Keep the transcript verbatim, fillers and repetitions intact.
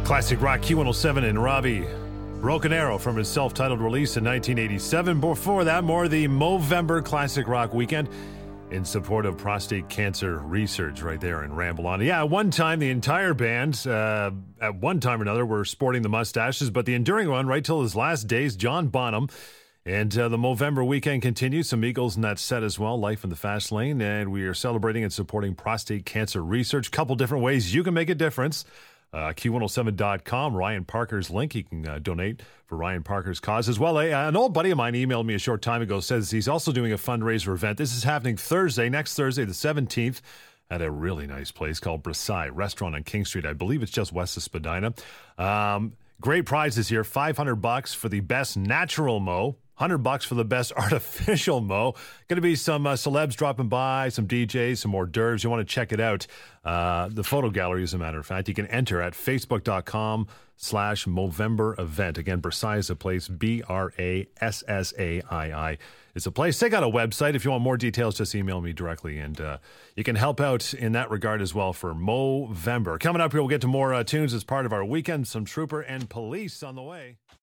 Classic rock Q one oh seven and Robbie Broken Arrow from his self-titled release in nineteen eighty-seven. Before that, more the Movember Classic Rock Weekend in support of prostate cancer research right there in Ramble On. Yeah, at one time, the entire band, uh, at one time or another, were sporting the mustaches, but the enduring one right till his last days, John Bonham. And uh, the Movember weekend continues. Some Eagles in that set as well, Life in the Fast Lane. And we are celebrating and supporting prostate cancer research. Couple different ways you can make a difference. Uh, Q one oh seven dot com, Ryan Parker's link. You can uh, donate for Ryan Parker's cause as well. A, an old buddy of mine emailed me a short time ago, says he's also doing a fundraiser event. This is happening Thursday, next Thursday, the seventeenth, at a really nice place called Brassai Restaurant on King Street. I believe it's just west of Spadina. Um, great prizes here, five hundred bucks for the best natural mow. one hundred bucks for the best artificial mow. Going to be some uh, celebs dropping by, some D Js, some hors d'oeuvres. You want to check it out. Uh, the photo gallery, as a matter of fact. You can enter at facebook.com slash Movember event. Again, Brassai is a place, B R A S S A I I. It's a place. Check out a website. If you want more details, just email me directly. And uh, you can help out in that regard as well for Movember. Coming up here, we'll get to more uh, tunes as part of our weekend. Some Trooper and Police on the way.